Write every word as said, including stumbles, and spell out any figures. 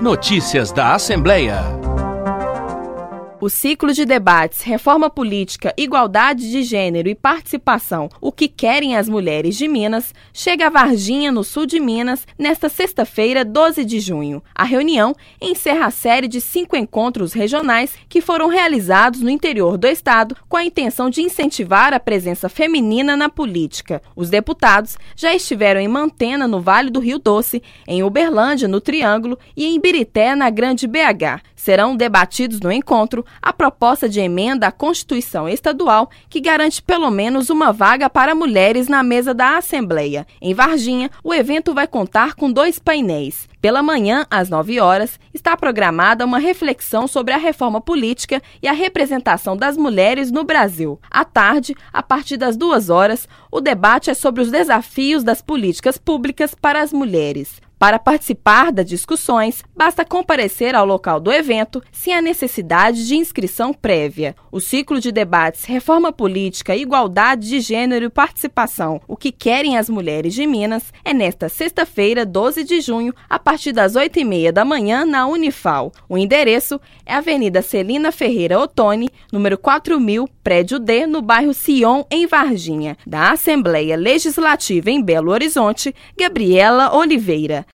Notícias da Assembleia. O ciclo de debates Reforma Política, Igualdade de Gênero e Participação, o que querem as mulheres de Minas, chega a Varginha, no sul de Minas, nesta sexta-feira, doze de junho. A reunião encerra a série de cinco encontros regionais que foram realizados no interior do estado com a intenção de incentivar a presença feminina na política. Os deputados já estiveram em Mantena, no Vale do Rio Doce, em Uberlândia, no Triângulo, e em Birité, na Grande B H. Serão debatidos no encontro a proposta de emenda à Constituição Estadual que garante pelo menos uma vaga para mulheres na mesa da Assembleia. Em Varginha, o evento vai contar com dois painéis. Pela manhã, às nove horas, está programada uma reflexão sobre a reforma política e a representação das mulheres no Brasil. À tarde, a partir das duas horas, o debate é sobre os desafios das políticas públicas para as mulheres. Para participar das discussões, basta comparecer ao local do evento sem a necessidade de inscrição prévia. O ciclo de debates Reforma Política, Igualdade de Gênero e Participação, o que querem as mulheres de Minas, é nesta sexta-feira, doze de junho, a partir das oito e meia da manhã, na Unifal. O endereço é Avenida Celina Ferreira Ottoni, número quatro mil, prédio D, no bairro Sion, em Varginha. Da Assembleia Legislativa em Belo Horizonte, Gabriela Oliveira.